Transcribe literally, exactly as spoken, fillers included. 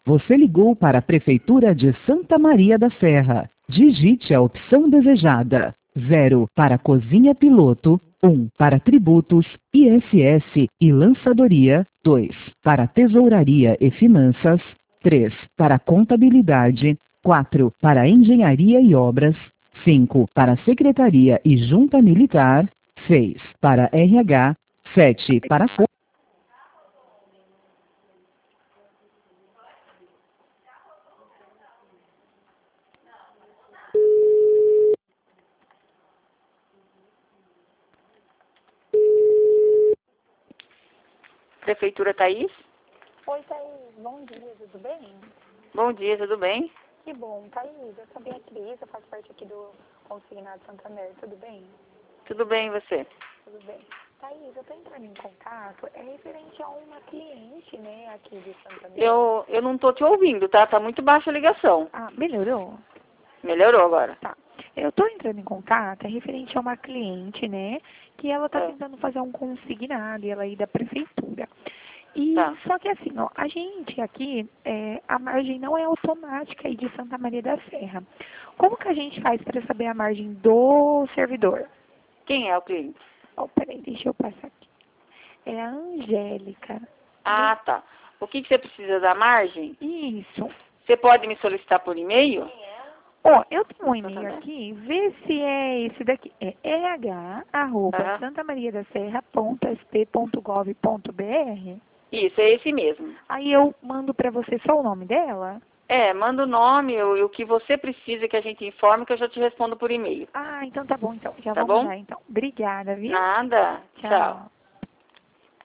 Você ligou para a Prefeitura de Santa Maria da Serra. Digite a opção desejada. zero para Cozinha Piloto. um para Tributos, I S S e Lançadoria. dois para Tesouraria e Finanças. três para Contabilidade. quatro para Engenharia e Obras. cinco para Secretaria e Junta Militar. seis para R H. sete para... Prefeitura Thaís? Oi, Thaís. Bom dia, tudo bem? Bom dia, tudo bem? Que bom, Thaís. Eu sou bem a Cris, eu faço parte aqui do Consignado Santander, tudo bem? Tudo bem, e você? Tudo bem. Thaís, eu tô entrando em contato, é referente a uma cliente, né, aqui de Santander. Eu, eu não tô te ouvindo, tá? Tá muito baixa a ligação. Ah, melhorou? Melhorou agora. Tá. Eu tô entrando em contato, é referente a uma cliente, né, que ela tá É. tentando fazer um consignado, e ela aí da prefeitura. E Tá. só que assim, ó, a gente aqui, é, a margem não é automática aí de Santa Maria da Serra. Como que a gente faz para saber a margem do servidor? Quem é o cliente? Oh, peraí, deixa eu passar aqui. É a Angélica. Ah, tá. O que, que você precisa da margem? Isso. Você pode me solicitar por e-mail? Ó, eu tenho um e-mail aqui, vê se é esse daqui. É rh arroba Aham. santamariadaserra.sp.gov.br. Isso, é esse mesmo. Aí eu mando pra você só o nome dela. É, manda o nome e o, o que você precisa que a gente informe que eu já te respondo por e-mail. Ah, então tá bom, então. Já Tá vou bom? mandar, então. Obrigada, viu? Nada. Tchau.